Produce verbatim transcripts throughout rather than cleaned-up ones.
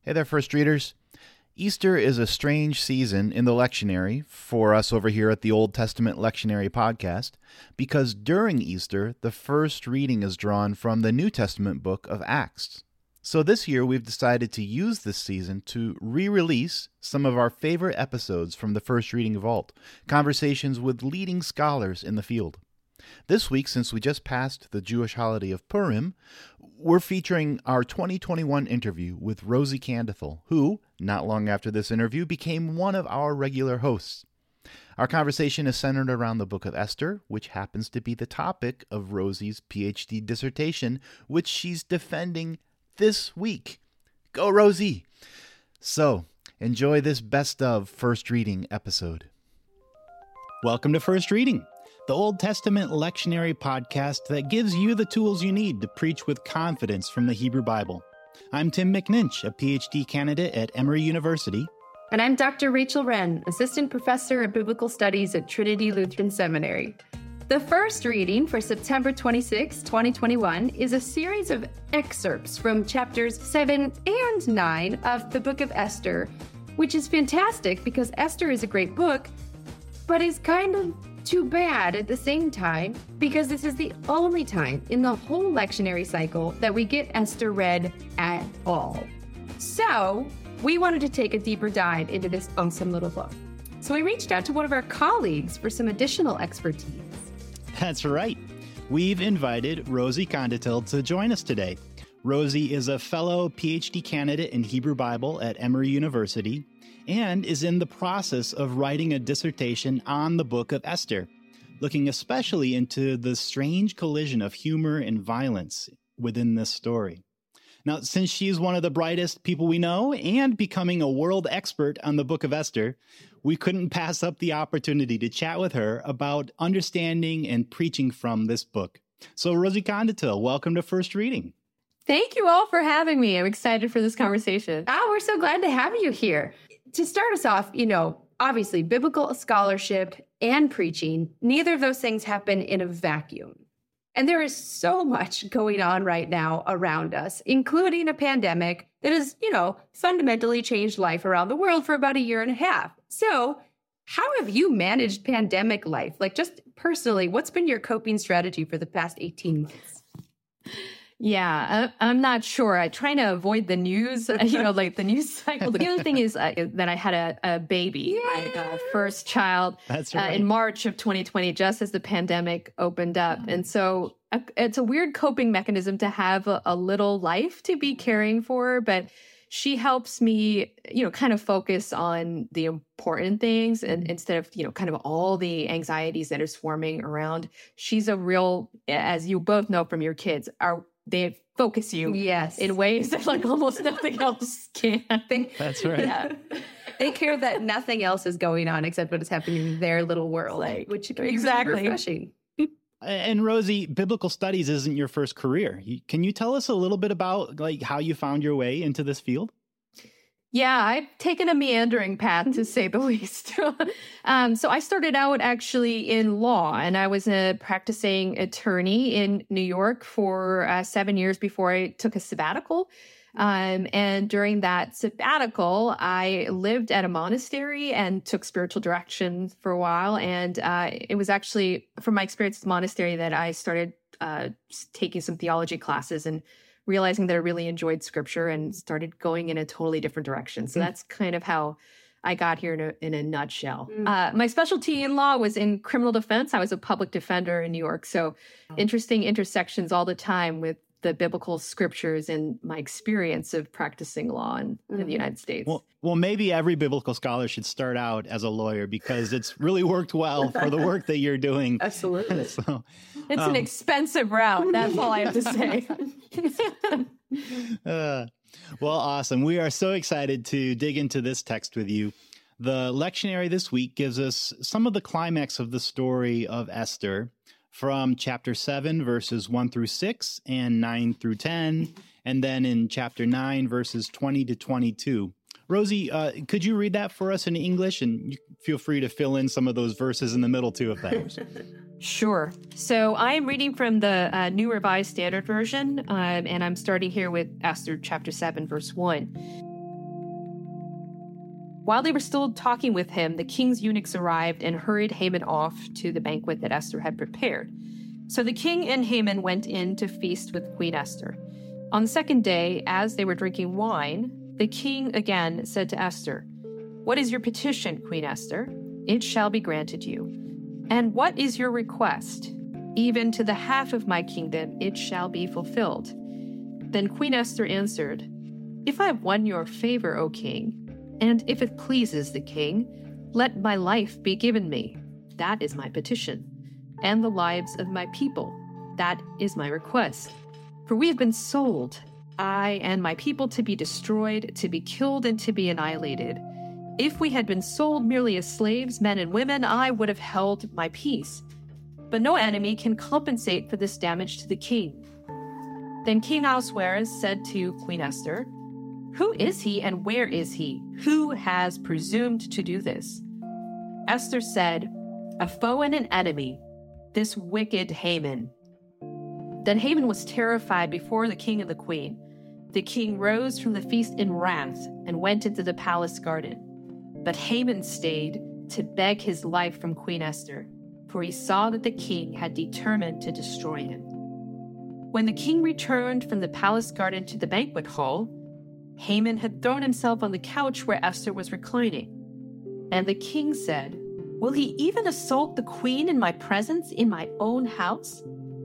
Hey there, first readers. Easter is a strange season in the lectionary for us over here at the Old Testament Lectionary Podcast, because during Easter, the first reading is drawn from the New Testament book of Acts. So this year, we've decided to use this season to re-release some of our favorite episodes from the First Reading Vault, conversations with leading scholars in the field. This week, since we just passed the Jewish holiday of Purim, we're featuring our twenty twenty-one interview with Rosie Candital, who, not long after this interview, became one of our regular hosts. Our conversation is centered around the book of Esther, which happens to be the topic of Rosie's P H D dissertation, which she's defending this week. Go, Rosie! So, enjoy this best of First Reading episode. Welcome to First Reading, the Old Testament lectionary podcast that gives you the tools you need to preach with confidence from the Hebrew Bible. I'm Tim McNinch, a P H D candidate at Emory University. And I'm Doctor Rachel Wren, Assistant Professor of Biblical Studies at Trinity Lutheran Seminary. The first reading for September twenty-sixth, twenty twenty-one is a series of excerpts from chapters seven and nine of the book of Esther, which is fantastic because Esther is a great book, but is kind of too bad at the same time because this is the only time in the whole lectionary cycle that we get Esther read at all. So we wanted to take a deeper dive into this awesome little book. So we reached out to one of our colleagues for some additional expertise. That's right. We've invited Rosie Candital to join us today. Rosie is a fellow P H D candidate in Hebrew Bible at Emory University and is in the process of writing a dissertation on the book of Esther, looking especially into the strange collision of humor and violence within this story. Now, since she's one of the brightest people we know and becoming a world expert on the book of Esther, we couldn't pass up the opportunity to chat with her about understanding and preaching from this book. So, Rosie Candital, welcome to First Reading. Thank you all for having me. I'm excited for this conversation. Oh, we're so glad to have you here. To start us off, you know, obviously, biblical scholarship and preaching, neither of those things happen in a vacuum. And there is so much going on right now around us, including a pandemic that has, you know, fundamentally changed life around the world for about a year and a half. So how have you managed pandemic life? Like, just personally, what's been your coping strategy for the past eighteen months? Yeah, I, I'm not sure. I try to avoid the news, you know, like the news cycle. The other thing is uh, that I had a, a baby, my uh, first child. That's right. uh, in March of twenty twenty, just as the pandemic opened up. And so uh, it's a weird coping mechanism to have a, a little life to be caring for, but she helps me, you know, kind of focus on the important things and instead of, you know, kind of all the anxieties that are swarming around. She's a real, as you both know from your kids, are they focus you yes. in ways that like almost nothing else can. That's right. Yeah. They care that nothing else is going on except what is happening in their little world, like, which can be exactly refreshing. And Rosie, biblical studies isn't your first career. Can you tell us a little bit about like how you found your way into this field? Yeah, I've taken a meandering path, to say the least. um, so I started out actually in law, and I was a practicing attorney in New York for uh, seven years before I took a sabbatical. Um, and during that sabbatical, I lived at a monastery and took spiritual direction for a while. And uh, it was actually from my experience at the monastery that I started uh, taking some theology classes and realizing that I really enjoyed scripture and started going in a totally different direction. So that's kind of how I got here in a, in a nutshell. Mm. Uh, my specialty in law was in criminal defense. I was a public defender in New York. So interesting intersections all the time with the biblical scriptures and my experience of practicing law in, mm-hmm. in the United States. Well, well, maybe every biblical scholar should start out as a lawyer because it's really worked well for the work that you're doing. Absolutely. So, it's um, an expensive route. That's all I have to say. uh, well, awesome. We are so excited to dig into this text with you. The lectionary this week gives us some of the climax of the story of Esther from chapter seven, verses one through six and nine through ten, and then in chapter nine, verses twenty to twenty-two. Rosie, uh, could you read that for us in English? And you feel free to fill in some of those verses in the middle, too, if that helps. Sure. So I am reading from the uh, New Revised Standard Version, um, and I'm starting here with Esther chapter seven, verse one. While they were still talking with him, the king's eunuchs arrived and hurried Haman off to the banquet that Esther had prepared. So the king and Haman went in to feast with Queen Esther. On the second day, as they were drinking wine, the king again said to Esther, "What is your petition, Queen Esther? It shall be granted you. And what is your request? Even to the half of my kingdom it shall be fulfilled." Then Queen Esther answered, "If I have won your favor, O king, and if it pleases the king, let my life be given me. That is my petition. And the lives of my people. That is my request. For we have been sold, I and my people, to be destroyed, to be killed, and to be annihilated. If we had been sold merely as slaves, men and women, I would have held my peace. But no enemy can compensate for this damage to the king." Then King Ahasuerus said to Queen Esther, "Who is he and where is he? Who has presumed to do this?" Esther said, "A foe and an enemy, this wicked Haman." Then Haman was terrified before the king and the queen. The king rose from the feast in wrath and went into the palace garden. But Haman stayed to beg his life from Queen Esther, for he saw that the king had determined to destroy him. When the king returned from the palace garden to the banquet hall, Haman had thrown himself on the couch where Esther was reclining. And the king said, "Will he even assault the queen in my presence, in my own house?"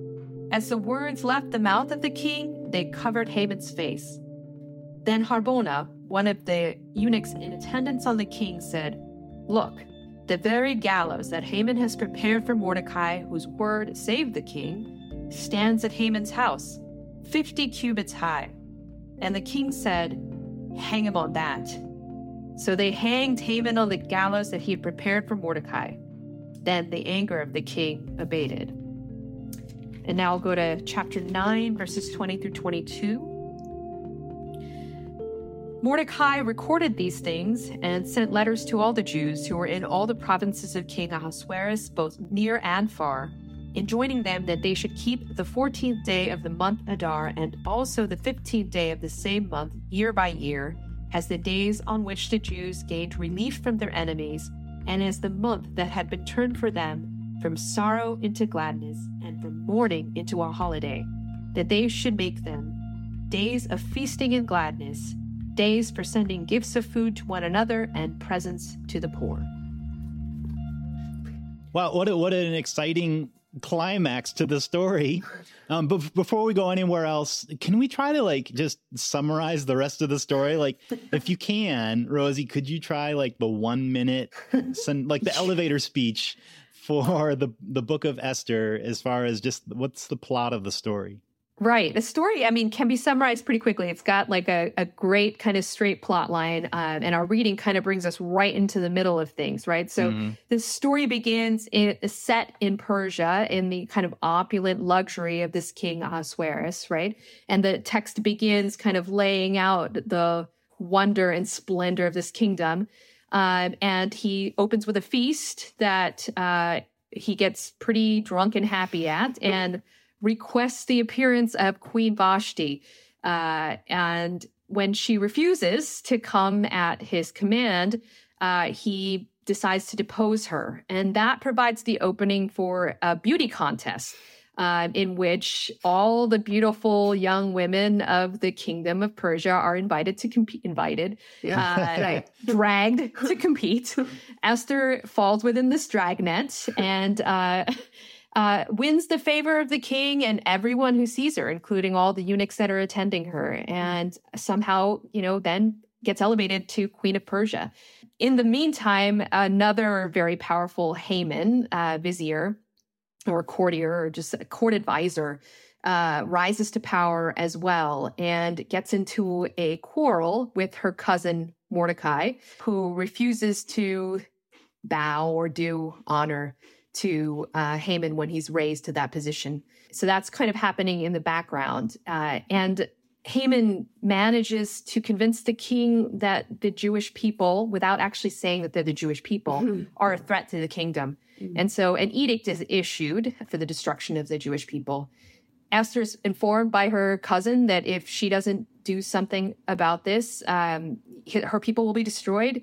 As the words left the mouth of the king, they covered Haman's face. Then Harbona, one of the eunuchs in attendance on the king, said, "Look, the very gallows that Haman has prepared for Mordecai, whose word saved the king, stands at Haman's house, fifty cubits high." And the king said, "Hang him on that." So they hanged Haman on the gallows that he had prepared for Mordecai. Then the anger of the king abated. And now I'll go to chapter nine, verses twenty through twenty-two. Mordecai recorded these things and sent letters to all the Jews who were in all the provinces of King Ahasuerus, both near and far, enjoining them that they should keep the fourteenth day of the month Adar and also the fifteenth day of the same month year by year, as the days on which the Jews gained relief from their enemies, and as the month that had been turned for them from sorrow into gladness and from mourning into a holiday, that they should make them days of feasting and gladness, days for sending gifts of food to one another and presents to the poor. Wow, what a, what an exciting climax to the story. Um, but before we go anywhere else, can we try to like just summarize the rest of the story? Like, if you can, Rosie, could you try like the one minute, some, like the elevator speech for the the book of Esther, as far as just what's the plot of the story? Right. The story, I mean, can be summarized pretty quickly. It's got like a, a great kind of straight plot line, uh, and our reading kind of brings us right into the middle of things, right? So mm-hmm. the story begins in, set in Persia in the kind of opulent luxury of this king Ahasuerus, right? And the text begins kind of laying out the wonder and splendor of this kingdom. Um, and he opens with a feast that uh, he gets pretty drunk and happy at, and requests the appearance of Queen Vashti. Uh, and when she refuses to come at his command, uh, he decides to depose her. And that provides the opening for a beauty contest uh, in which all the beautiful young women of the kingdom of Persia are invited to compete, invited, yeah. uh, right, dragged to compete. Esther falls within this dragnet and uh Uh, wins the favor of the king and everyone who sees her, including all the eunuchs that are attending her, and somehow, you know, then gets elevated to Queen of Persia. In the meantime, another very powerful Haman, uh, vizier or courtier or just a court advisor, uh, rises to power as well and gets into a quarrel with her cousin Mordecai, who refuses to bow or do honor to uh, Haman when he's raised to that position. So that's kind of happening in the background. Uh, and Haman manages to convince the king that the Jewish people, without actually saying that they're the Jewish people, mm-hmm. are a threat to the kingdom. Mm-hmm. And so an edict is issued for the destruction of the Jewish people. Esther's informed by her cousin that if she doesn't do something about this, um, her people will be destroyed.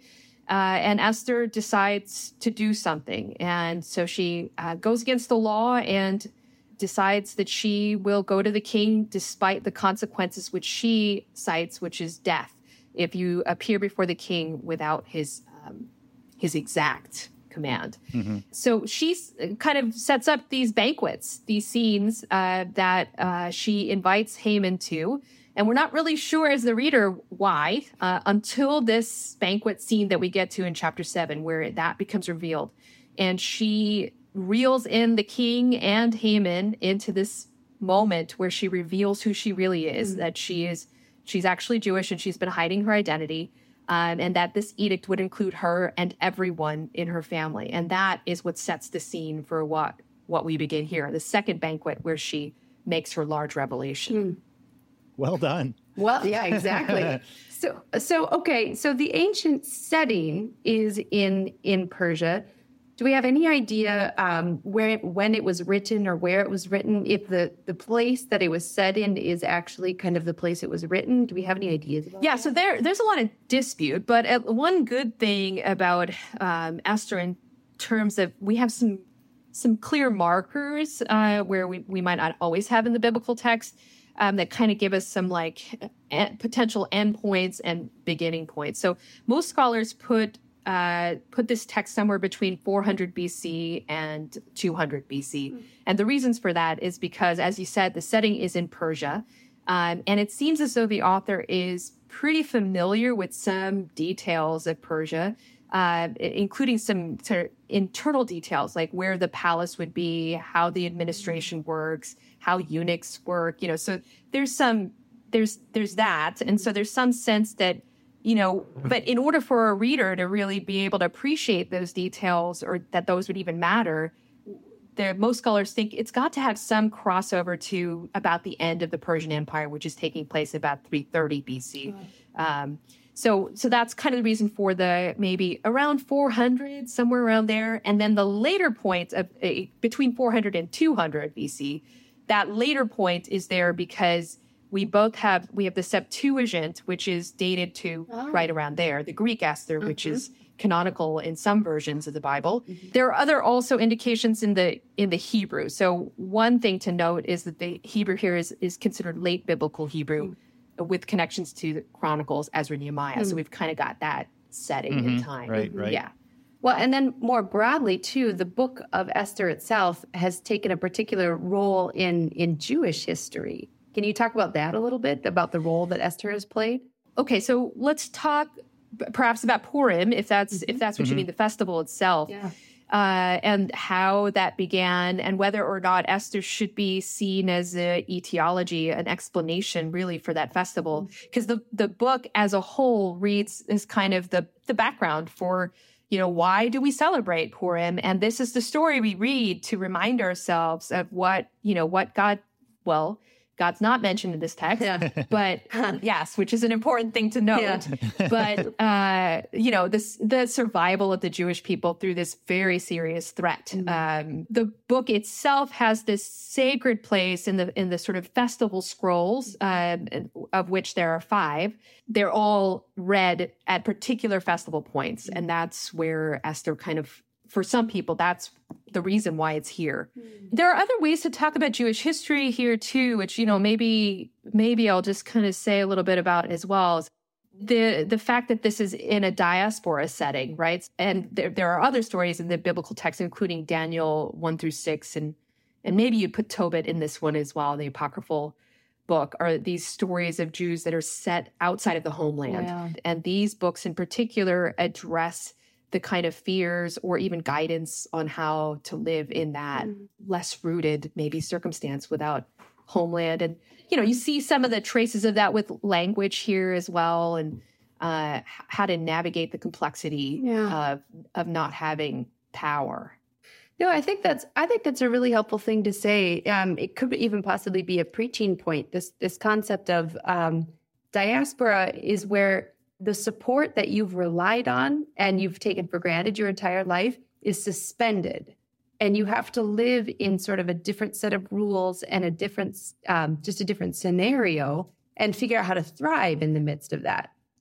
Uh, and Esther decides to do something. And so she uh, goes against the law and decides that she will go to the king despite the consequences which she cites, which is death, if you appear before the king without his um, his exact command. Mm-hmm. So she kind of sets up these banquets, these scenes uh, that uh, she invites Haman to. And we're not really sure as the reader why, uh, until this banquet scene that we get to in chapter seven, where that becomes revealed. And she reels in the king and Haman into this moment where she reveals who she really is, mm-hmm. that she is, she's actually Jewish and she's been hiding her identity, um, and that this edict would include her and everyone in her family. And that is what sets the scene for what, what we begin here, the second banquet where she makes her large revelation. Mm. Well done. Well, yeah, exactly. so, so okay. So the ancient setting is in in Persia. Do we have any idea um, where, it, when it was written, or where it was written? If the the place that it was set in is actually kind of the place it was written? Do we have any ideas about Yeah. that? So there there's a lot of dispute, but uh, one good thing about um, Esther in terms of we have some some clear markers uh, where we we might not always have in the biblical text. Um, that kind of give us some like e- potential endpoints and beginning points. So most scholars put uh, put this text somewhere between four hundred B C and two hundred B C. Mm. And the reasons for that is because, as you said, the setting is in Persia. Um, and it seems as though the author is pretty familiar with some details of Persia, uh, including some sort of internal details, like where the palace would be, how the administration works, how eunuchs work, you know, so there's some, there's, there's that. And so there's some sense that, you know, but in order for a reader to really be able to appreciate those details, or that those would even matter, there, most scholars think it's got to have some crossover to about the end of the Persian Empire, which is taking place about three thirty B C. Um, so, so that's kind of the reason for the maybe around four hundred, somewhere around there. And then the later point of uh, between four hundred and two hundred B C, that later point is there because we both have, we have the Septuagint, which is dated to oh. right around there, the Greek Esther, mm-hmm. which is canonical in some versions of the Bible. Mm-hmm. There are other also indications in the in the Hebrew. So one thing to note is that the Hebrew here is, is considered late biblical Hebrew mm-hmm. with connections to the Chronicles, Ezra, Nehemiah. Mm-hmm. So we've kind of got that setting mm-hmm. in time. Right, right. Yeah. Well, and then more broadly, too, the book of Esther itself has taken a particular role in, in Jewish history. Can you talk about that a little bit, about the role that Esther has played? Okay, so let's talk perhaps about Purim, if that's mm-hmm. if that's what mm-hmm. you mean, the festival itself, yeah. uh, and how that began, and whether or not Esther should be seen as an etiology, an explanation, really, for that festival. Because mm-hmm. the the book as a whole reads as kind of the the background for, you know, why do we celebrate Purim? And this is the story we read to remind ourselves of what, you know, what God, well, God's not mentioned in this text, yeah. but yes, which is an important thing to note. Yeah. But, uh, you know, this, the survival of the Jewish people through this very serious threat. Mm-hmm. Um, the book itself has this sacred place in the, in the sort of festival scrolls, um, of which there are five. They're all read at particular festival points. Mm-hmm. And that's where Esther kind of, for some people, that's the reason why it's here. Mm. There are other ways to talk about Jewish history here too, which, you know, maybe maybe I'll just kind of say a little bit about as well. The the fact that this is in a diaspora setting, right? And there there are other stories in the biblical text, including Daniel one through six, and and maybe you put Tobit in this one as well, the apocryphal book, are these stories of Jews that are set outside of the homeland. Yeah. And these books in particular address the kind of fears or even guidance on how to live in that mm. less rooted, maybe, circumstance without homeland. And, you know, you see some of the traces of that with language here as well, and uh, how to navigate the complexity yeah. of of not having power. No, I think that's I think that's a really helpful thing to say. Um, it could even possibly be a preaching point. This this concept of um, diaspora is where the support that you've relied on and you've taken for granted your entire life is suspended. And you have to live in sort of a different set of rules and a different, um, just a different scenario, and figure out how to thrive in the midst of that.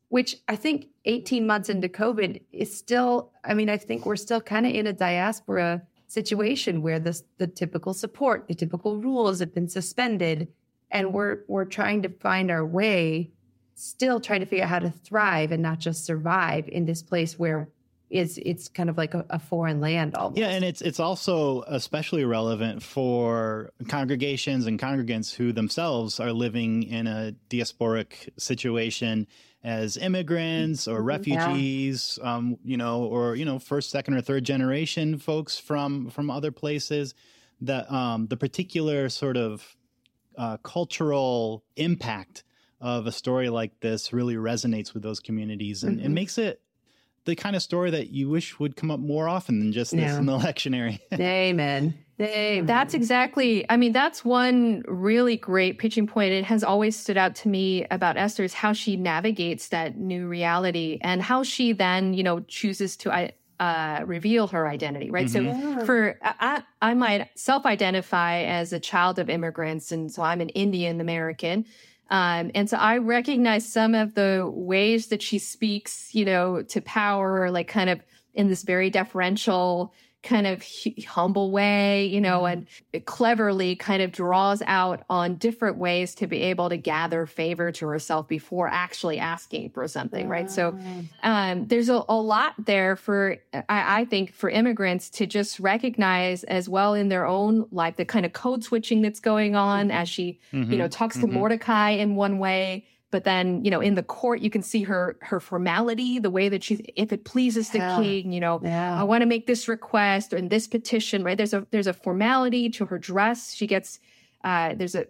which I think eighteen months into COVID is still, I mean, I think we're still kind of in a diaspora situation where the, the typical support, the typical rules have been suspended. And we're we're trying to find our way, still trying to figure out how to thrive and not just survive in this place where it's, it's kind of like a, a foreign land almost. Yeah, and it's it's also especially relevant for congregations and congregants who themselves are living in a diasporic situation as immigrants or refugees, yeah. um, you know, or, you know, first, second, or third generation folks from from other places. That um, the particular sort of uh, cultural impact of a story like this really resonates with those communities and, mm-hmm. and makes it the kind of story that you wish would come up more often than just this yeah. in the lectionary. Amen. Amen. That's exactly, I mean, that's one really great pitching point. It has always stood out to me about Esther is how she navigates that new reality and how she then, you know, chooses to uh, reveal her identity, right? Mm-hmm. So yeah. for, I, I might self-identify as a child of immigrants, and so I'm an Indian American. Um, and so I recognize some of the ways that she speaks, you know, to power, like kind of in this very deferential, kind of humble way, you know, and it cleverly kind of draws out on different ways to be able to gather favor to herself before actually asking for something, right? So um, there's a, a lot there for, I, I think, for immigrants to just recognize as well in their own life, the kind of code switching that's going on as she, mm-hmm. you know, talks mm-hmm. to Mordecai in one way. But then, you know, in the court, you can see her her formality, the way that she, if it pleases the yeah. king, you know, yeah. I want to make this request or in this petition, right? There's a there's a formality to her dress. She gets, uh, there's a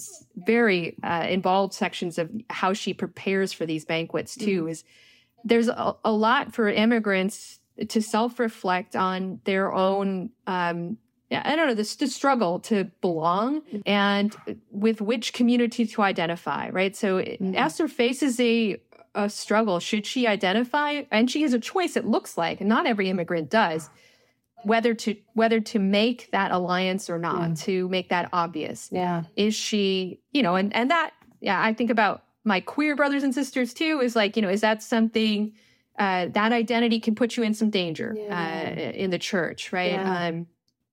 very uh, involved sections of how she prepares for these banquets too. Mm-hmm. Is there's a, a lot for immigrants to self-reflect on their own um I don't know, this the struggle to belong and with which community to identify, right? So mm-hmm. Esther faces a, a struggle. Should she identify? And she has a choice, it looks like, and not every immigrant does, whether to whether to make that alliance or not, yeah. to make that obvious. Yeah. Is she, you know, and, and that, yeah, I think about my queer brothers and sisters too, is like, you know, is that something, uh, that identity can put you in some danger yeah. uh, in the church, right? Yeah. Um,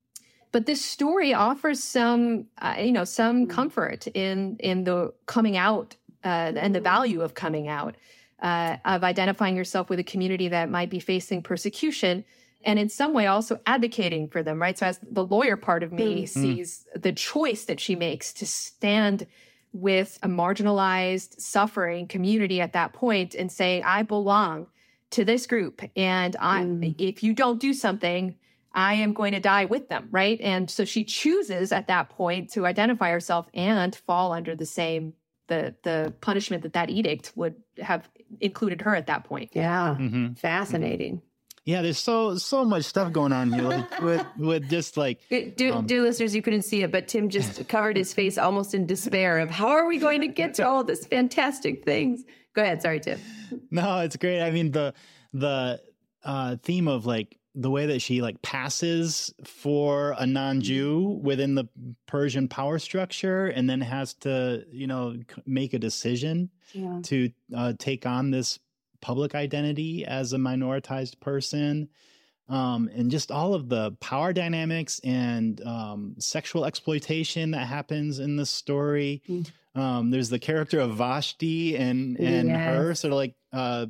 But this story offers some, uh, you know, some comfort in in the coming out uh, and the value of coming out, uh, of identifying yourself with a community that might be facing persecution, and in some way also advocating for them, right? So as the lawyer part of me mm-hmm. sees the choice that she makes to stand with a marginalized, suffering community at that point and say, I belong to this group, and I, mm. if you don't do something, I am going to die with them, right? And so she chooses at that point to identify herself and fall under the same, the the punishment that that edict would have included her at that point. Yeah, mm-hmm. Fascinating. Yeah, there's so so much stuff going on here like, with with just like do, um, do listeners, you couldn't see it, but Tim just covered his face almost in despair of how are we going to get to all this fantastic things? Go ahead, sorry, Tim. No, it's great. I mean the the uh, theme of like the way that she like passes for a non-Jew within the Persian power structure and then has to, you know, make a decision yeah. to uh, take on this public identity as a minoritized person. Um, and just all of the power dynamics and um, sexual exploitation that happens in this story. Mm. Um, there's the character of Vashti and, and yes. her sort of like, uh,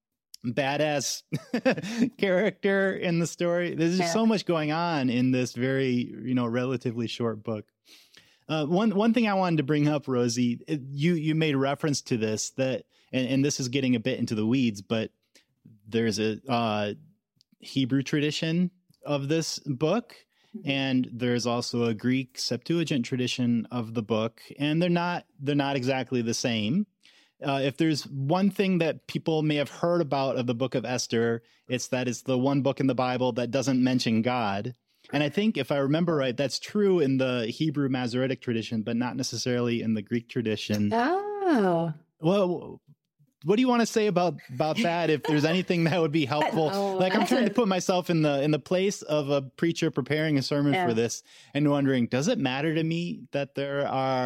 badass character in the story. There's just yeah. so much going on in this very, you know, relatively short book. Uh, one one thing I wanted to bring up, Rosie, it, you you made reference to this that, and, and this is getting a bit into the weeds, but there's a uh, Hebrew tradition of this book, mm-hmm. and there's also a Greek Septuagint tradition of the book, and they're not they're not exactly the same. Uh, if there's one thing that people may have heard about of the book of Esther, it's that it's the one book in the Bible that doesn't mention God. And I think if I remember right, that's true in the Hebrew Masoretic tradition, but not necessarily in the Greek tradition. Oh. Well, what do you want to say about, about that? If there's anything that would be helpful, oh, like I'm trying to put myself in the, in the place of a preacher preparing a sermon yeah. for this and wondering, does it matter to me that there are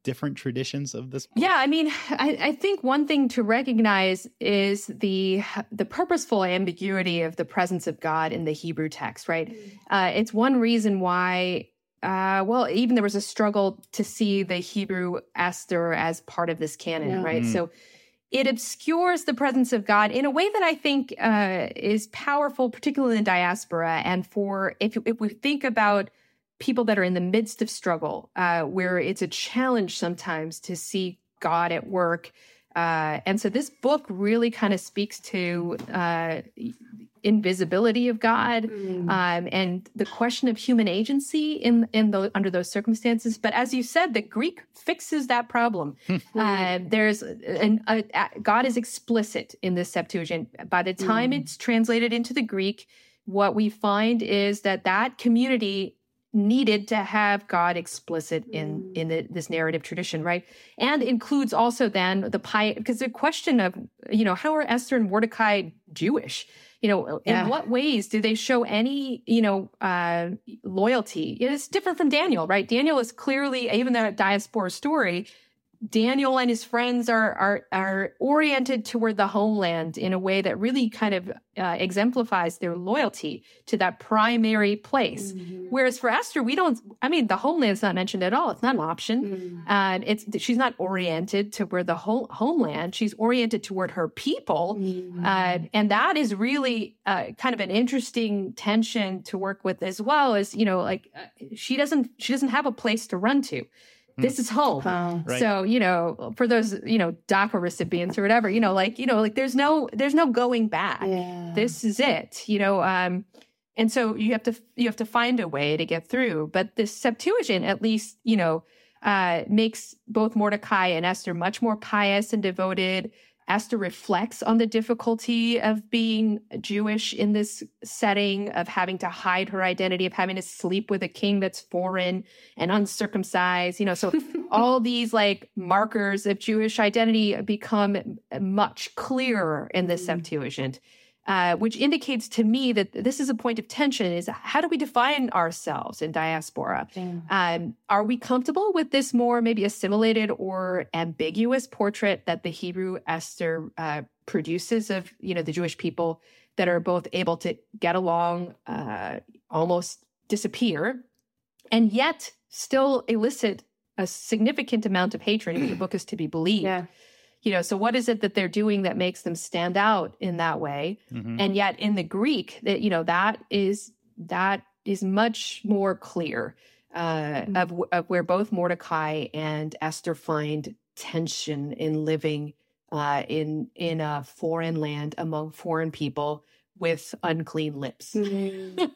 different traditions of this book? Yeah, I mean, I, I think one thing to recognize is the the purposeful ambiguity of the presence of God in the Hebrew text, right? Uh, it's one reason why, uh, well, even there was a struggle to see the Hebrew Esther as part of this canon, Yeah. right? Mm. So it obscures the presence of God in a way that I think uh, is powerful, particularly in the diaspora. And for if if we think about people that are in the midst of struggle, uh, where it's a challenge sometimes to see God at work. Uh, and so this book really kind of speaks to uh, invisibility of God Mm. um, and the question of human agency in in the, under those circumstances. But as you said, the Greek fixes that problem. uh, there's an, a, a, God is explicit in this Septuagint. By the time Mm. it's translated into the Greek, what we find is that that community needed to have God explicit in in the, this narrative tradition, right? And includes also then the pi because the question of, you know, how are Esther and Mordecai Jewish? You know, Yeah. in what ways do they show any, you know, uh, loyalty? It's different from Daniel, right? Daniel is clearly, even though a diaspora story, Daniel and his friends are are are oriented toward the homeland in a way that really kind of uh, exemplifies their loyalty to that primary place. Mhm. Whereas for Esther, we don't. I mean, the homeland's not mentioned at all. It's not an option, Mm. and it's she's not oriented to where the whole homeland. She's oriented toward her people, Mm. uh, and that is really uh, kind of an interesting tension to work with as well. As you know, like uh, she doesn't she doesn't have a place to run to. This is home. Wow. Right. So, you know, for those, you know, DACA recipients or whatever, you know, like, you know, like there's no, there's no going back. Yeah. This is it, you know, um, and so you have to, you have to find a way to get through. But this Septuagint, at least, you know, uh, makes both Mordecai and Esther much more pious and devoted. Esther reflects on the difficulty of being Jewish in this setting, of having to hide her identity, of having to sleep with a king that's foreign and uncircumcised. You know, so all these like markers of Jewish identity become much clearer in the Septuagint, uh, which indicates to me that this is a point of tension: is how do we define ourselves in diaspora? Yeah. Um, are we comfortable with this more maybe assimilated or ambiguous portrait that the Hebrew Esther uh, produces of, you know, the Jewish people that are both able to get along, uh, almost disappear, and yet still elicit a significant amount of hatred if the book is to be believed? Yeah. You know, so what is it that they're doing that makes them stand out in that way? Mhm. And yet in the Greek, that, you know, that is that is much more clear uh, Mm. of of where both Mordecai and Esther find tension in living uh, in in a foreign land among foreign people with unclean lips. Mm.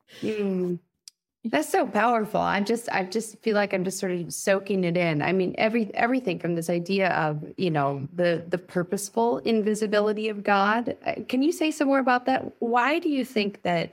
Mm. That's so powerful. I just, I just feel like I'm just sort of soaking it in. I mean, every everything from this idea of, you know, the the purposeful invisibility of God. Uh, Can you say some more about that? Why do you think that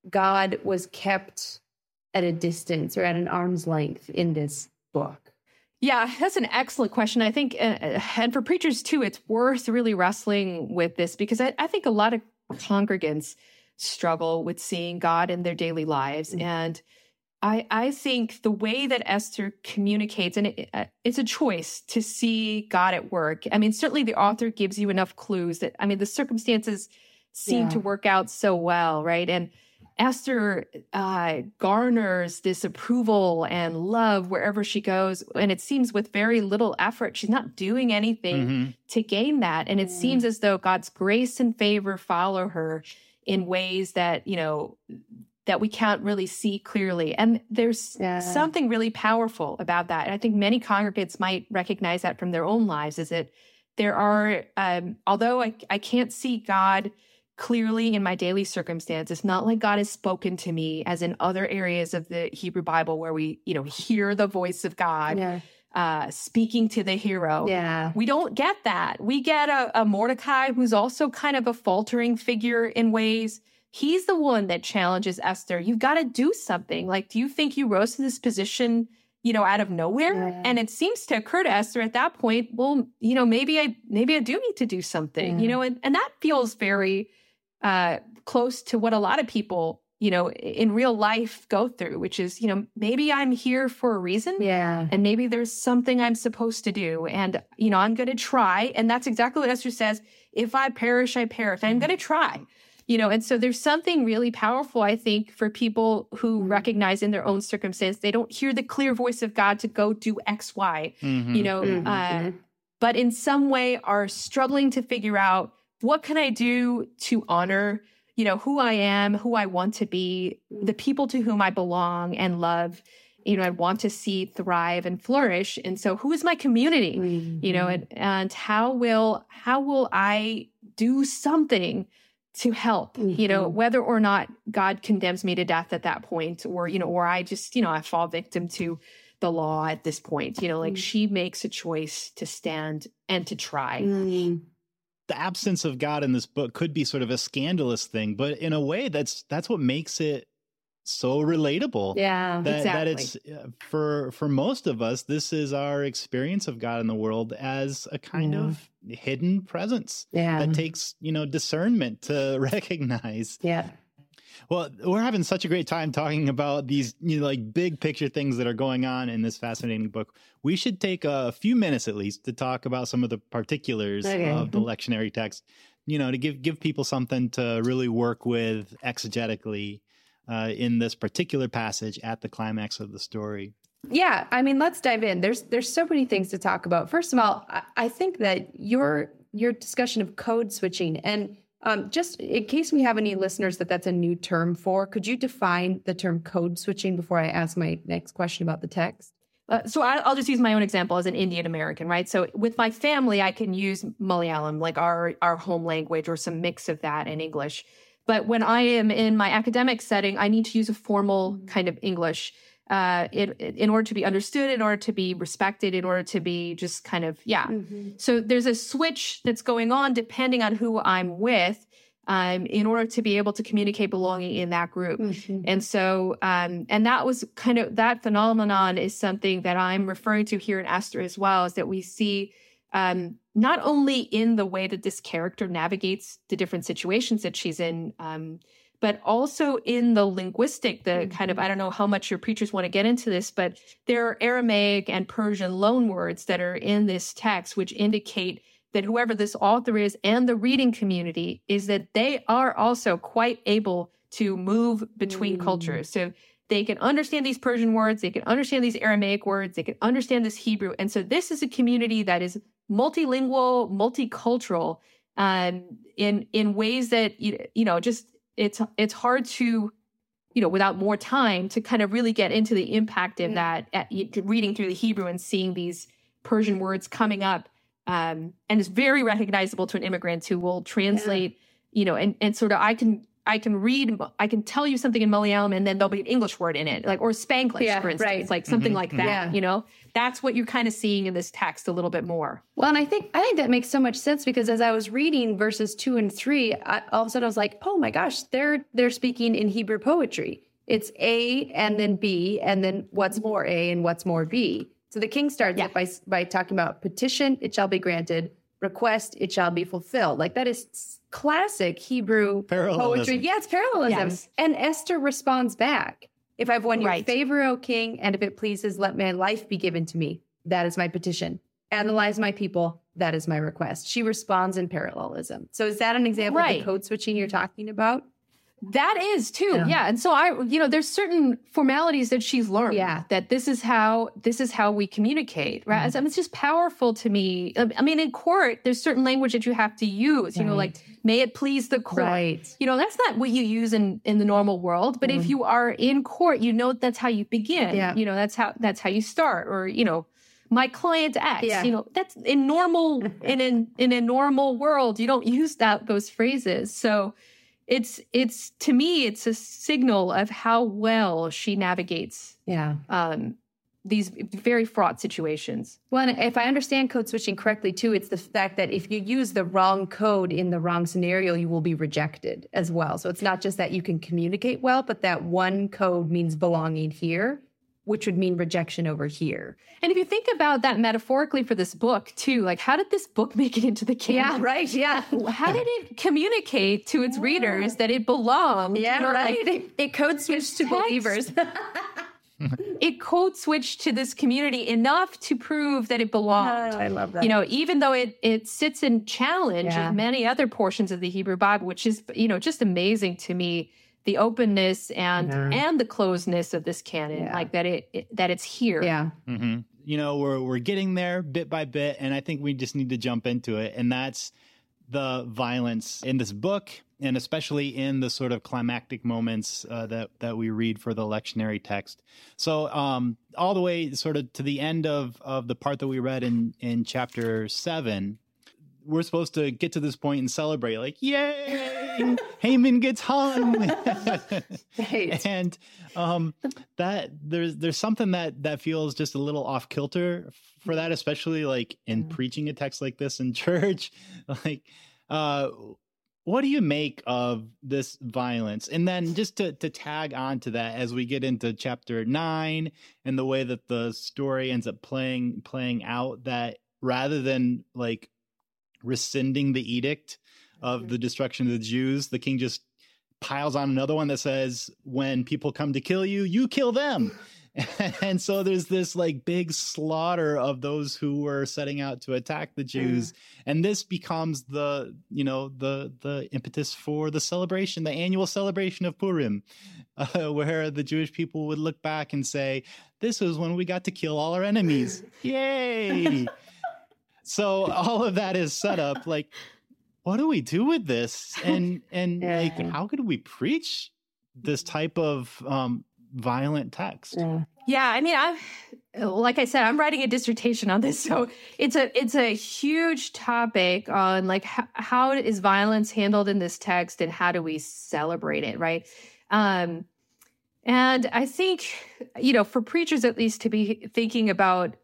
God was kept at a distance or at an arm's length in this book? Yeah, that's an excellent question. I think, uh, and for preachers too, it's worth really wrestling with this, because I, I think a lot of congregants struggle with seeing God in their daily lives. Mm. And I, I think the way that Esther communicates, and it, uh, it's a choice to see God at work. I mean, certainly the author gives you enough clues that, I mean, the circumstances seem Yeah. to work out so well, right? And Esther uh, garners this approval and love wherever she goes. And it seems with very little effort. She's not doing anything Mhm. to gain that. And it Yeah. seems as though God's grace and favor follow her in ways that, you know, that we can't really see clearly. And there's Yeah. something really powerful about that. And I think many congregants might recognize that from their own lives, is that there are, um, although I, I can't see God clearly in my daily circumstance, it's not like God has spoken to me as in other areas of the Hebrew Bible where we, you know, hear the voice of God Yeah. uh, speaking to the hero. Yeah. We don't get that. We get a, a Mordecai who's also kind of a faltering figure in ways. He's the one that challenges Esther. You've got to do something. Like, do you think you rose to this position, you know, out of nowhere? Yeah. And it seems to occur to Esther at that point, well, you know, maybe I maybe I do need to do something, Yeah. you know, and, and that feels very uh, close to what a lot of people you know, in real life go through, which is, you know, maybe I'm here for a reason. Yeah. And maybe there's something I'm supposed to do. And, you know, I'm going to try. And that's exactly what Esther says. If I perish, I perish. I'm going to try. You know, and so there's something really powerful, I think, for people who recognize in their own circumstance, they don't hear the clear voice of God to go do X, Y, mm-hmm. you know, mm-hmm. uh, but in some way are struggling to figure out, what can I do to honor, you know, who I am, who I want to be, the people to whom I belong and love, you know, I want to see thrive and flourish. And so who is my community, mm-hmm. you know, and, and how will, how will I do something to help, mm-hmm. you know, whether or not God condemns me to death at that point, or, you know, or I just, you know, I fall victim to the law at this point, you know, like mm-hmm. she makes a choice to stand and to try. Mm-hmm. The absence of God in this book could be sort of a scandalous thing, but in a way that's, that's what makes it so relatable. Yeah, that, exactly. that it's for, for most of us, this is our experience of God in the world as a kind yeah. of hidden presence yeah. that takes, you know, discernment to recognize. Yeah. Well, we're having such a great time talking about these, you know, like big picture things that are going on in this fascinating book. We should take a few minutes at least to talk about some of the particulars okay. of the lectionary text, you know, to give, give people something to really work with exegetically uh, in this particular passage at the climax of the story. Yeah, I mean, let's dive in. There's there's so many things to talk about. First of all, I, I think that your your discussion of code switching, and um, just in case we have any listeners that that's a new term for, could you define the term code switching before I ask my next question about the text? Uh, so I, I'll just use my own example as an Indian American, right? So with my family, I can use Malayalam, like our our home language, or some mix of that in English. But when I am in my academic setting, I need to use a formal kind of English uh, in, in order to be understood, in order to be respected, in order to be just kind of, yeah. Mm-hmm. So there's a switch that's going on depending on who I'm with um, in order to be able to communicate belonging in that group. Mm-hmm. And so, um, and that was kind of, that phenomenon is something that I'm referring to here in Esther as well, is that we see um, not only in the way that this character navigates the different situations that she's in, um, but also in the linguistic, the mm-hmm. kind of, I don't know how much your preachers want to get into this, but there are Aramaic and Persian loan words that are in this text, which indicate that whoever this author is and the reading community is that they are also quite able to move between mm. cultures. So they can understand these Persian words, they can understand these Aramaic words, they can understand this Hebrew. And so this is a community that is multilingual, multicultural, um, in in ways that, you, you know, just it's it's hard to, you know, without more time to kind of really get into the impact of mm. that, at, reading through the Hebrew and seeing these Persian words coming up. Um, and it's very recognizable to an immigrant who will translate, yeah. you know, and, and sort of, I can, I can read, I can tell you something in Malayalam and then there'll be an English word in it, like, or Spanglish, yeah, for instance, right. like something mm-hmm. like that, yeah. you know, that's what you're kind of seeing in this text a little bit more. Well, and I think, I think that makes so much sense, because as I was reading verses two and three, I, all of a sudden I was like, oh my gosh, they're, they're speaking in Hebrew poetry. It's A and then B, and then what's more A and what's more B. So the king starts yeah. it by, by talking about petition, it shall be granted, request, it shall be fulfilled. Like, that is classic Hebrew poetry. Yeah, it's parallelism. Yes. And Esther responds back. If I've won your right. favor, O king, and if it pleases, let my life be given to me. That is my petition. Analyze my people. That is my request. She responds in parallelism. So is that an example right. of the code switching you're talking about? That is too. Yeah. yeah. And so I, you know, there's certain formalities that she's learned yeah. that this is how, this is how we communicate, right? Mm-hmm. I mean, it's just powerful to me. I mean, in court, there's certain language that you have to use, you right. know, like, may it please the court. Right. You know, that's not what you use in, in the normal world. But mm-hmm. if you are in court, you know, that's how you begin. Yeah. You know, that's how, that's how you start. Or, you know, my client X, yeah. you know, that's in normal, in, in, in a normal world, you don't use that, those phrases. So It's, it's, to me, it's a signal of how well she navigates yeah. um, these very fraught situations. Well, and if I understand code switching correctly, too, it's the fact that if you use the wrong code in the wrong scenario, you will be rejected as well. So it's not just that you can communicate well, but that one code means belonging here. which would mean rejection over here. And if you think about that metaphorically for this book too, like how did this book make it into the canon? Yeah, right. Yeah. How did it communicate to its readers that it belonged? Yeah, you know, right. Like, it, it code switched to text. believers. It code switched to this community enough to prove that it belonged. Oh, I love that. You know, even though it it sits in challenge Yeah. in many other portions of the Hebrew Bible, which is, you know, just amazing to me, the openness and Yeah. and the closeness of this canon, Yeah. like that it, it that it's here. Yeah. Mm-hmm. You know, we're we're getting there bit by bit, and I think we just need to jump into it, and that's the violence in this book, and especially in the sort of climactic moments uh, that that we read for the lectionary text. So, um, all the way sort of to the end of of the part that we read in in chapter seven, we're supposed to get to this point and celebrate, like, yay, Haman gets hung. Right. And um, that there's there's something that that feels just a little off kilter for that, especially like in Mm. preaching a text like this in church. Like, uh, what do you make of this violence? And then just to to tag on to that as we get into chapter nine and the way that the story ends up playing playing out, that rather than like rescinding the edict of the destruction of the Jews, the king just piles on another one that says, when people come to kill you, you kill them. And so there's this like big slaughter of those who were setting out to attack the Jews. And this becomes the, you know, the the impetus for the celebration, the annual celebration of Purim, uh, where the Jewish people would look back and say, this is when we got to kill all our enemies. Yay! So all of that is set up. Like, what do we do with this? And and Yeah. like, how could we preach this type of um, violent text? Yeah. Yeah, I mean, I like I said, I'm writing a dissertation on this, so it's a it's a huge topic on like how, how is violence handled in this text and how do we celebrate it, right? Um, and I think, you know, for preachers at least to be thinking about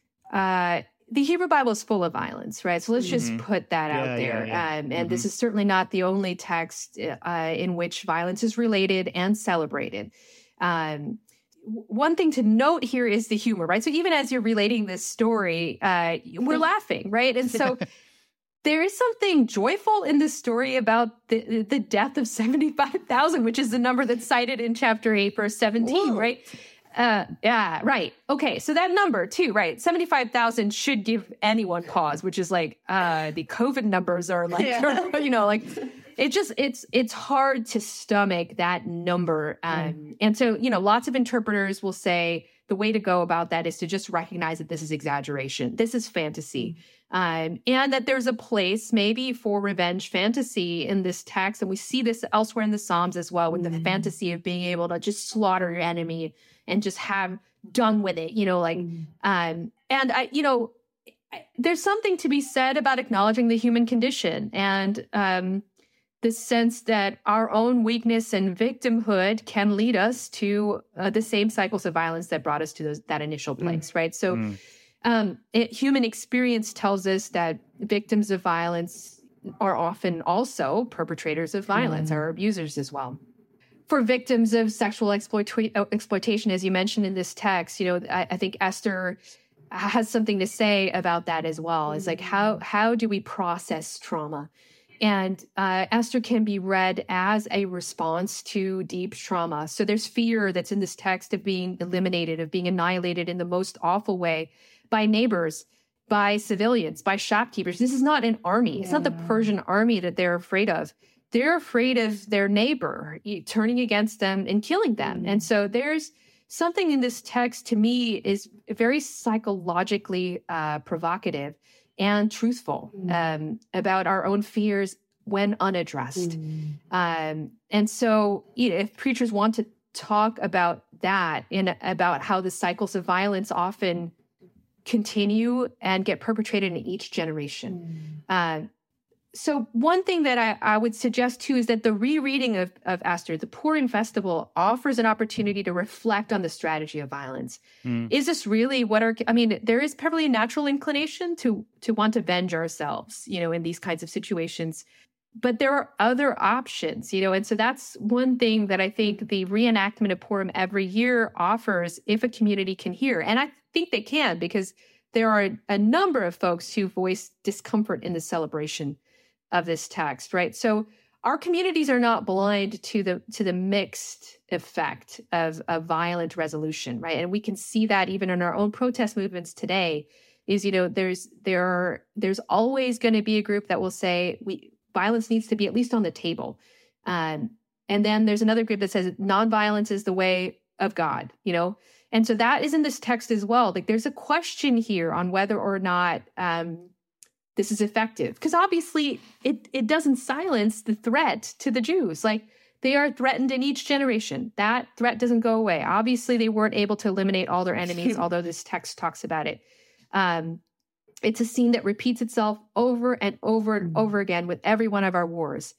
uh, the Hebrew Bible is full of violence, right? So let's just Mhm. put that Yeah, out there. yeah, yeah. Um, and this is certainly not the only text uh, in which violence is related and celebrated. Um, w- one thing to note here is the humor, right? So even as you're relating this story, uh, we're laughing, right? And so there is something joyful in this story about the, the death of seventy-five thousand, which is the number that's cited in chapter eight, verse seventeen, Whoa. right? Uh, yeah, right. Okay, so that number too, right? seventy-five thousand should give anyone pause, which is like uh, the COVID numbers are like, Yeah. you know, like it just it's it's hard to stomach that number. Um, and so, you know, lots of interpreters will say the way to go about that is to just recognize that this is exaggeration, this is fantasy, um, and that there's a place maybe for revenge fantasy in this text, and we see this elsewhere in the Psalms as well, with the Mhm. fantasy of being able to just slaughter your enemy and just have done with it, you know, like, um, and I, you know, I- there's something to be said about acknowledging the human condition and um, the sense that our own weakness and victimhood can lead us to uh, the same cycles of violence that brought us to those, that initial place, right? So, Mm. um, it, human experience tells us that victims of violence are often also perpetrators of violence, Mm. or abusers as well. For victims of sexual exploita- uh, exploitation, as you mentioned in this text, you know, I, I think Esther has something to say about that as well. It's like, how how do we process trauma? And uh, Esther can be read as a response to deep trauma. So there's fear that's in this text of being eliminated, of being annihilated in the most awful way by neighbors, by civilians, by shopkeepers. This is not an army. It's not the Persian army that they're afraid of. They're afraid of their neighbor turning against them and killing them. And so there's something in this text, to me, is very psychologically uh, provocative and truthful um, about our own fears when unaddressed. Um, and so, you know, if preachers want to talk about that and about how the cycles of violence often continue and get perpetrated in each generation. Uh, so one thing that I, I would suggest too is that the rereading of, of Esther, the Purim festival, offers an opportunity to reflect on the strategy of violence. Mm. Is this really what our, I mean, there is probably a natural inclination to to want to avenge ourselves, you know, in these kinds of situations. but there are other options, you know, and so that's one thing that I think the reenactment of Purim every year offers if a community can hear. And I think they can, because there are a number of folks who voice discomfort in the celebration of this text, right? So our communities are not blind to the to the mixed effect of a violent resolution, right? And we can see that even in our own protest movements today. Is, you know, there's there are there's always going to be a group that will say we violence needs to be at least on the table, um, and then there's another group that says nonviolence is the way of God, you know. And so that is in this text as well. Like there's a question here on whether or not um, this is effective, because obviously it it doesn't silence the threat to the Jews. Like they are threatened in each generation. That threat doesn't go away. Obviously, they weren't able to eliminate all their enemies, although this text talks about it. Um, it's a scene that repeats itself over and over and over again with every one of our wars.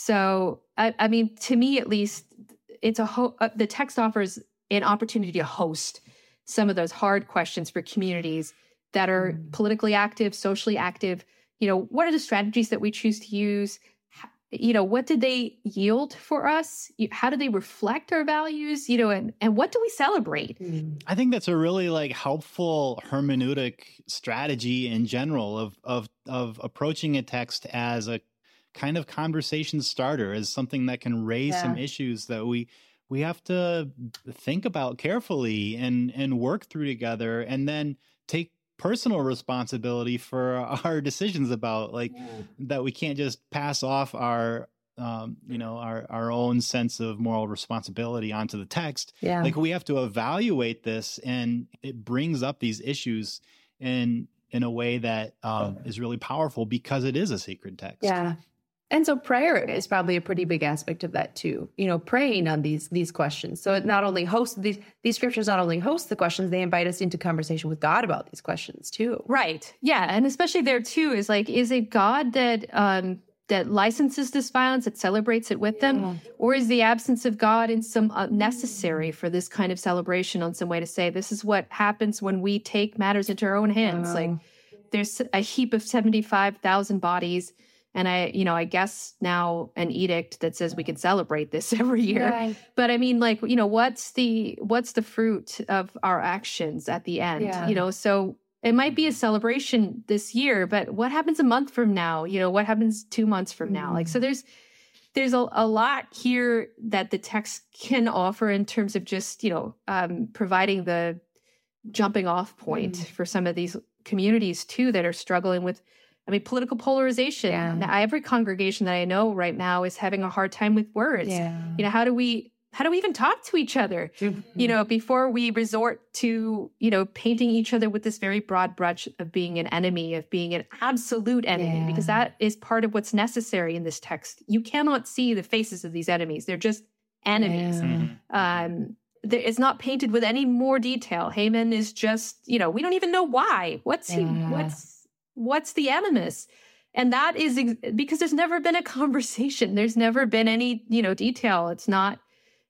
So, I, I mean, to me at least, it's a ho- uh, the text offers an opportunity to host some of those hard questions for communities that are mm. politically active, socially active. You know, what are the strategies that we choose to use? You know, what did they yield for us? How do they reflect our values? You know, and, and what do we celebrate? I think that's a really like helpful hermeneutic strategy in general of of of approaching a text as a kind of conversation starter, as something that can raise yeah. some issues that we we have to think about carefully and and work through together, and then take personal responsibility for our decisions about, like, yeah. that we can't just pass off our um you know our our own sense of moral responsibility onto the text. Yeah. Like we have to evaluate this, and it brings up these issues in in a way that um is really powerful because it is a sacred text. Yeah. And so prayer is probably a pretty big aspect of that too, you know, praying on these these questions. So it not only hosts these these scriptures, not only host the questions, they invite us into conversation with God about these questions too. Right. Yeah. And especially there too is like, is it God that um, that licenses this violence, that celebrates it with yeah. them? Or is the absence of God in some uh, necessary for this kind of celebration on some way to say, this is what happens when we take matters into our own hands? Uh, like there's a heap of seventy-five thousand bodies. And I, you know, I guess now an edict that says we can celebrate this every year. Right. But I mean, like, you know, what's the what's the fruit of our actions at the end? Yeah. You know, so it might be a celebration this year, but what happens a month from now? You know, what happens two months from now? Mm. Like, so there's there's a, a lot here that the text can offer in terms of just, you know, um, providing the jumping off point mm. for some of these communities too that are struggling with, I mean, political polarization. Yeah. Now, every congregation that I know right now is having a hard time with words. Yeah. You know, how do we how do we even talk to each other? Mm-hmm. You know, before we resort to, you know, painting each other with this very broad brush of being an enemy, of being an absolute enemy, yeah. because that is part of what's necessary in this text. You cannot see the faces of these enemies. They're just enemies. Yeah. Um, there, it's not painted with any more detail. Haman is just, you know, we don't even know why. What's yeah. he? What's What's the animus? And that is ex- because there's never been a conversation. There's never been any, you know, detail. It's not,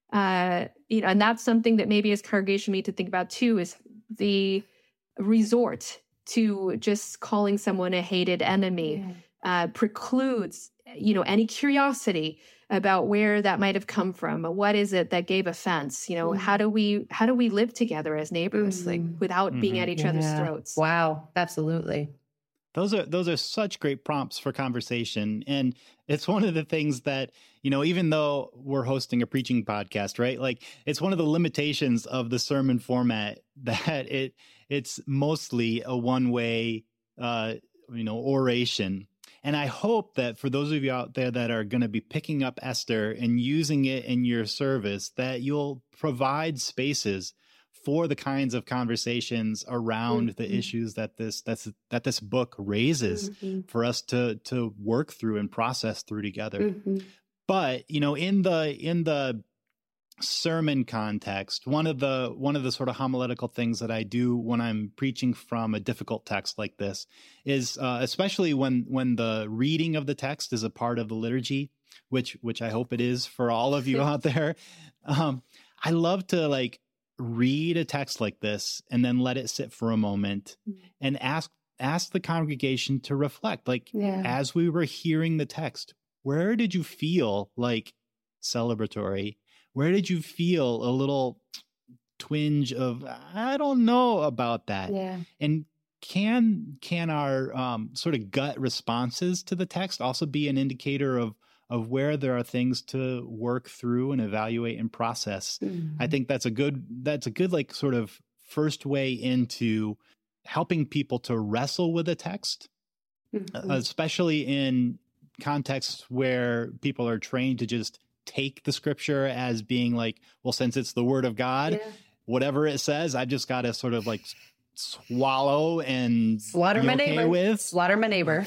uh, you know, and that's something that maybe as congregation we need to think about too, is the resort to just calling someone a hated enemy yeah. uh, precludes, you know, any curiosity about where that might have come from. What is it that gave offense? You know, mm. how do we, how do we live together as neighbors, mm. like without mm-hmm. being at each yeah. other's throats? Wow. Absolutely. Those are those are such great prompts for conversation. And it's one of the things that, you know, even though we're hosting a preaching podcast, right? Like it's one of the limitations of the sermon format that it it's mostly a one-way, uh, you know, oration. And I hope that for those of you out there that are going to be picking up Esther and using it in your service, that you'll provide spaces for the kinds of conversations around mm-hmm. the issues that this that's that this book raises mm-hmm. for us to to work through and process through together. Mm-hmm. But, you know, in the in the sermon context, one of the one of the sort of homiletical things that I do when I'm preaching from a difficult text like this is uh, especially when when the reading of the text is a part of the liturgy, which which I hope it is for all of you out there. Um, I love to like read a text like this and then let it sit for a moment and ask ask the congregation to reflect, like yeah. as we were hearing the text, where did you feel like celebratory? Where did you feel a little twinge of, I don't know about that? Yeah. And can can our um, sort of gut responses to the text also be an indicator of of where there are things to work through and evaluate and process? Mm-hmm. I think that's a good that's a good like sort of first way into helping people to wrestle with a text, mm-hmm. especially in contexts where people are trained to just take the scripture as being like, well, since it's the word of God, yeah. whatever it says, I've just got to sort of like swallow and slaughter my okay neighbor with. Slaughter my neighbor.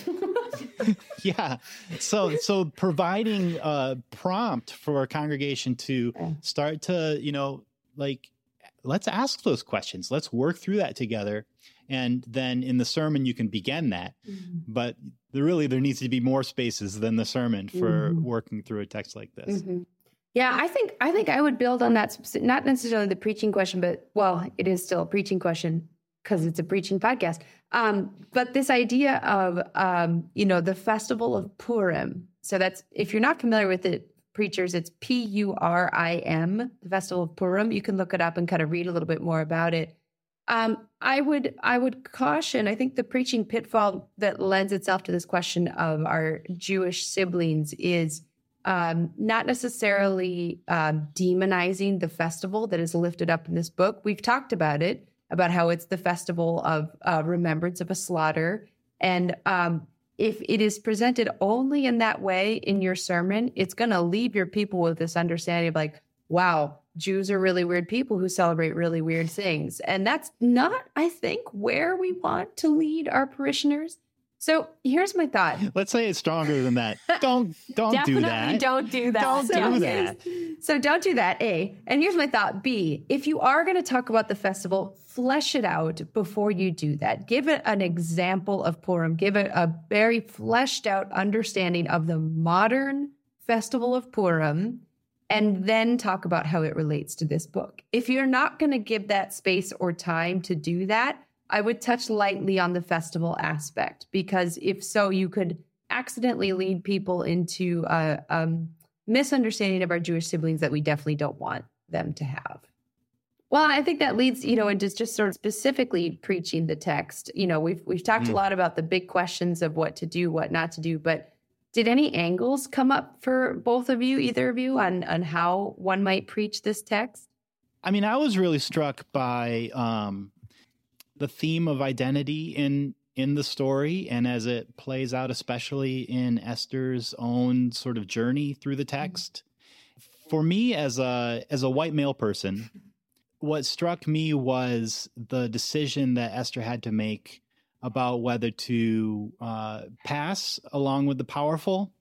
yeah. So, so providing a prompt for a congregation to start to, you know, like, let's ask those questions. Let's work through that together. And then in the sermon, you can begin that. Mm-hmm. But there really, there needs to be more spaces than the sermon for mm-hmm. working through a text like this. Mm-hmm. Yeah, I think, I think I would build on that, not necessarily the preaching question, but well, it is still a preaching question, because it's a preaching podcast. Um, but this idea of, um, you know, the festival of Purim. So that's, if you're not familiar with it, preachers, it's P U R I M, the festival of Purim. You can look it up and kind of read a little bit more about it. Um, I would, I would caution, I think the preaching pitfall that lends itself to this question of our Jewish siblings is um, not necessarily um, demonizing the festival that is lifted up in this book. We've talked about it, about how it's the festival of uh, remembrance of a slaughter. And um, if it is presented only in that way in your sermon, it's going to leave your people with this understanding of like, wow, Jews are really weird people who celebrate really weird things. And that's not, I think, where we want to lead our parishioners. So here's my thought. Let's say it's stronger than that. Don't don't Definitely do that. Don't do that. Don't so, do that. So don't do that, A. And here's my thought, B. If you are going to talk about the festival, flesh it out before you do that. Give it an example of Purim. Give it a very fleshed out understanding of the modern festival of Purim, and then talk about how it relates to this book. If you're not going to give that space or time to do that, I would touch lightly on the festival aspect, because if so, you could accidentally lead people into a um, misunderstanding of our Jewish siblings that we definitely don't want them to have. Well, I think that leads, you know, into just sort of specifically preaching the text. You know, we've we've talked mm. a lot about the big questions of what to do, what not to do, but did any angles come up for both of you, either of you, on on how one might preach this text? I mean, I was really struck by um, the theme of identity in in the story, and as it plays out, especially in Esther's own sort of journey through the text. For me, as a as a white male person, what struck me was the decision that Esther had to make about whether to uh, pass along with the powerful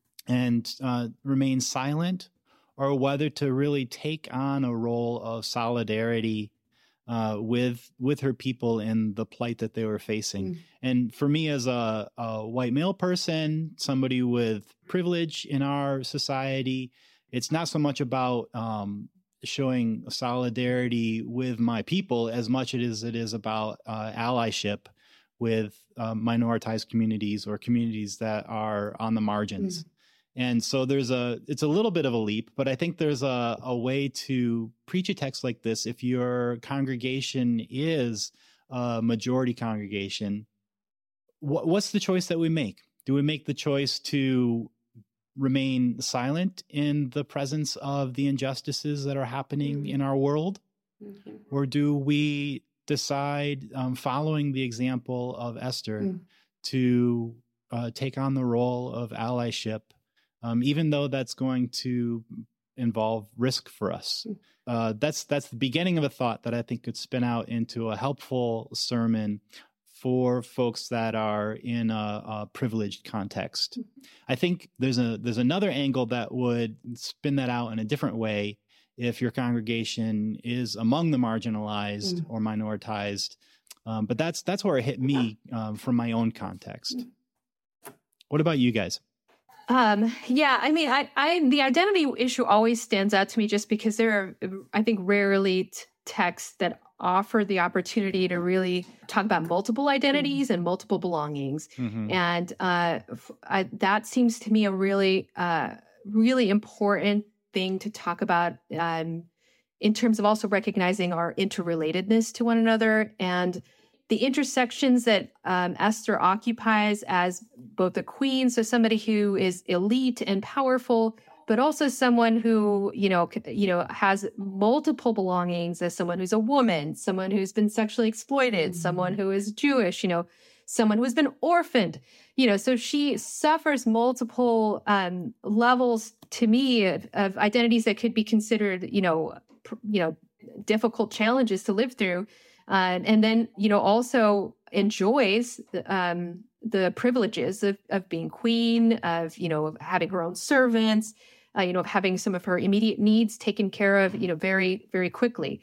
and uh, remain silent, or whether to really take on a role of solidarity uh, with with her people in the plight that they were facing. Mm. And for me, as a, a white male person, somebody with privilege in our society, it's not so much about um, showing solidarity with my people as much as it is about uh, allyship with um, minoritized communities or communities that are on the margins. Mm. And so there's a, it's a little bit of a leap, but I think there's a, a way to preach a text like this. If your congregation is a majority congregation, wh- what's the choice that we make? Do we make the choice to remain silent in the presence of the injustices that are happening mm-hmm. in our world? Mm-hmm. Or do we decide, um, following the example of Esther, mm. to uh, take on the role of allyship, um, even though that's going to involve risk for us? Mm. Uh, that's that's the beginning of a thought that I think could spin out into a helpful sermon for folks that are in a, a privileged context. Mm. I think there's a there's another angle that would spin that out in a different way. If your congregation is among the marginalized mm. or minoritized. Um, but that's that's where it hit me um, from my own context. What about you guys? Um, yeah, I mean, I, I the identity issue always stands out to me just because there are, I think, rarely t- texts that offer the opportunity to really talk about multiple identities and multiple belongings. Mm-hmm. And uh, I, that seems to me a really, uh, really important thing to talk about um, in terms of also recognizing our interrelatedness to one another and the intersections that um, Esther occupies as both a queen, so somebody who is elite and powerful, but also someone who, you know, you know, has multiple belongings as someone who's a woman, someone who's been sexually exploited, mm-hmm. someone who is Jewish, you know, someone who has been orphaned, you know, so she suffers multiple um, levels to me of, of identities that could be considered, you know, pr- you know, difficult challenges to live through. Uh, and then, you know, also enjoys um, the privileges of, of being queen, of, you know, of having her own servants, uh, you know, of having some of her immediate needs taken care of, you know, very, very quickly,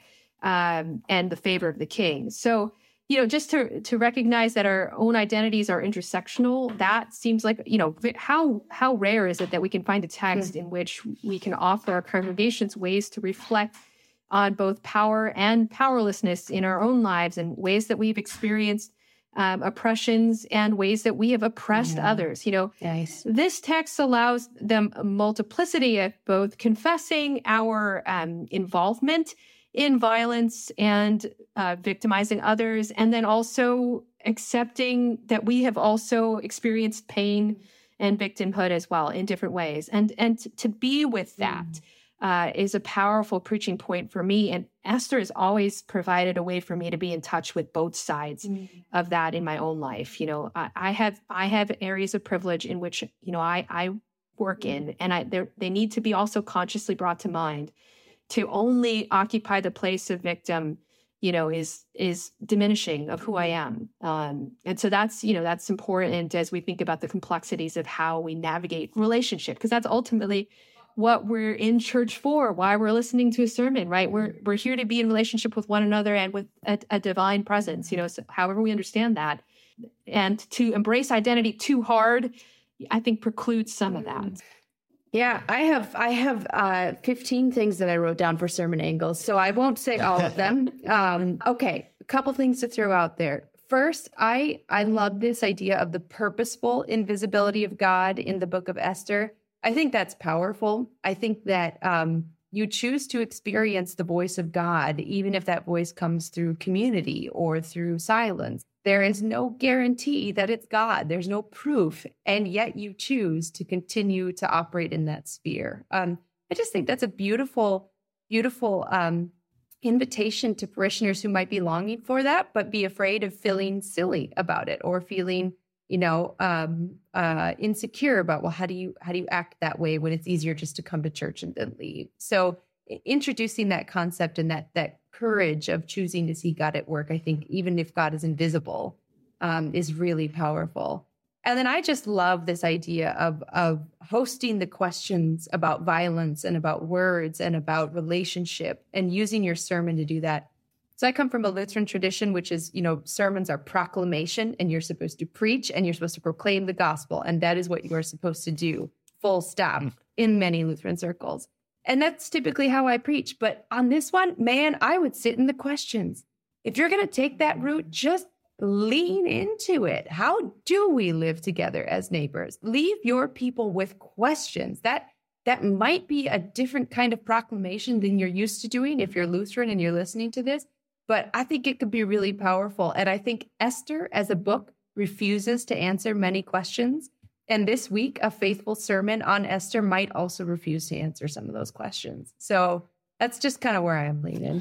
um, and the favor of the king. So, you know, just to to recognize that our own identities are intersectional, that seems like, you know, how how rare is it that we can find a text mm-hmm. in which we can offer our congregations ways to reflect on both power and powerlessness in our own lives and ways that we've experienced um, oppressions and ways that we have oppressed yeah. others. You know, nice. This text allows them a multiplicity of both confessing our um, involvement in violence and uh, victimizing others, and then also accepting that we have also experienced pain and victimhood as well in different ways. And, and t- to be with that, mm. Uh, is a powerful preaching point for me. And Esther has always provided a way for me to be in touch with both sides mm. of that in my own life. You know, I, I have I have areas of privilege in which, you know, I, I work in, and I they need to be also consciously brought to mind. To only occupy the place of victim, you know, is is diminishing of who I am. Um, and so that's, you know, that's important as we think about the complexities of how we navigate relationship, because that's ultimately what we're in church for, why we're listening to a sermon, right? We're we're here to be in relationship with one another and with a, a divine presence, you know, so however we understand that. And to embrace identity too hard, I think precludes some of that. Yeah, I have I have uh, fifteen things that I wrote down for sermon angles, so I won't say all of them. Um, okay, a couple things to throw out there. First, I I love this idea of the purposeful invisibility of God in the book of Esther. I think that's powerful. I think that um, you choose to experience the voice of God, even if that voice comes through community or through silence. There is no guarantee that it's God. There's no proof. And yet you choose to continue to operate in that sphere. Um, I just think that's a beautiful, beautiful um, invitation to parishioners who might be longing for that, but be afraid of feeling silly about it or feeling, you know, um, uh, insecure about, well, how do you, how do you act that way when it's easier just to come to church and then leave? So introducing that concept and that, that courage of choosing to see God at work, I think, even if God is invisible, um, is really powerful. And then I just love this idea of, of hosting the questions about violence and about words and about relationship and using your sermon to do that. So I come from a Lutheran tradition, which is, you know, sermons are proclamation, and you're supposed to preach and you're supposed to proclaim the gospel. And that is what you are supposed to do, full stop, mm. in many Lutheran circles. And that's typically how I preach. But on this one, man, I would sit in the questions. If you're going to take that route, just lean into it. How do we live together as neighbors? Leave your people with questions. That that might be a different kind of proclamation than you're used to doing if you're Lutheran and you're listening to this. But I think it could be really powerful. And I think Esther, as a book, refuses to answer many questions. And this week, a faithful sermon on Esther might also refuse to answer some of those questions. So that's just kind of where I am leaning.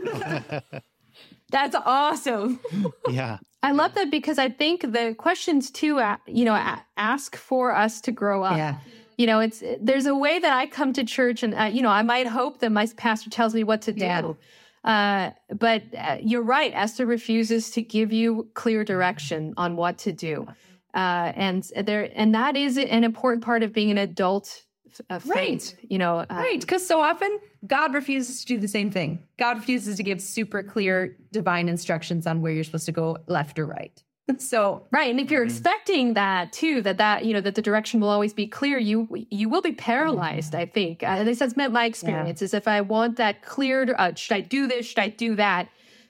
That's awesome. Yeah. I love that, because I think the questions too, uh, you know, ask for us to grow up. Yeah. You know, it's, there's a way that I come to church and, uh, you know, I might hope that my pastor tells me what to do. Yeah. Uh, but uh, you're right. Esther refuses to give you clear direction on what to do. Uh, and there, and that is an important part of being an adult of faith, right. you know. Uh, right. Because so often God refuses to do the same thing. God refuses to give super clear divine instructions on where you're supposed to go, left or right. So, right. And if you're mm-hmm. expecting that too, that, that, you know, that the direction will always be clear, you, you will be paralyzed, mm-hmm. I think. Uh, at least that's been my experience, yeah. is if I want that clear, uh, should I do this? Should I do that?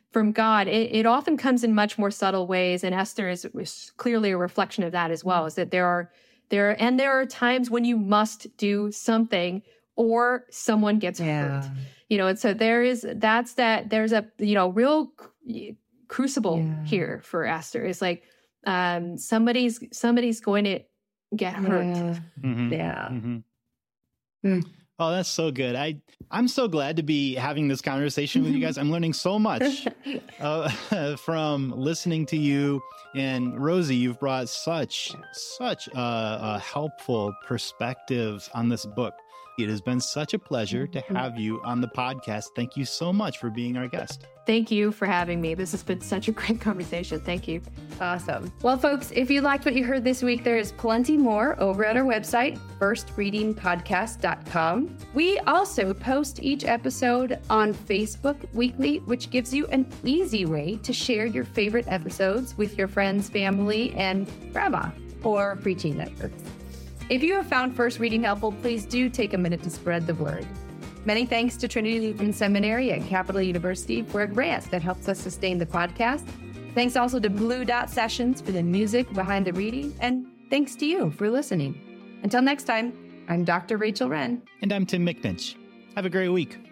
from God, it, it often comes in much more subtle ways. And Esther is, is clearly a reflection of that as well, is that there are, there, and there are times when you must do something or someone gets yeah. hurt, you know, and so there is, that's that, there's a, you know, real crucible yeah. here for Esther. It's like, um, somebody's, somebody's going to get hurt. Yeah. Mm-hmm. yeah. Mm-hmm. Mm. Oh, that's so good. I, I'm so glad to be having this conversation with you guys. I'm learning so much uh, from listening to you. And Rosie, you've brought such, such a, a helpful perspective on this book. It has been such a pleasure to have you on the podcast. Thank you so much for being our guest. Thank you for having me. This has been such a great conversation. Thank you. Awesome. Well, folks, if you liked what you heard this week, there is plenty more over at our website, first reading podcast dot com. We also post each episode on Facebook weekly, which gives you an easy way to share your favorite episodes with your friends, family, and grandma or preaching networks. If you have found First Reading helpful, please do take a minute to spread the word. Many thanks to Trinity Lutheran Seminary at Capital University for a grant that helps us sustain the podcast. Thanks also to Blue Dot Sessions for the music behind the reading. And thanks to you for listening. Until next time, I'm Doctor Rachel Wren. And I'm Tim McNinch. Have a great week.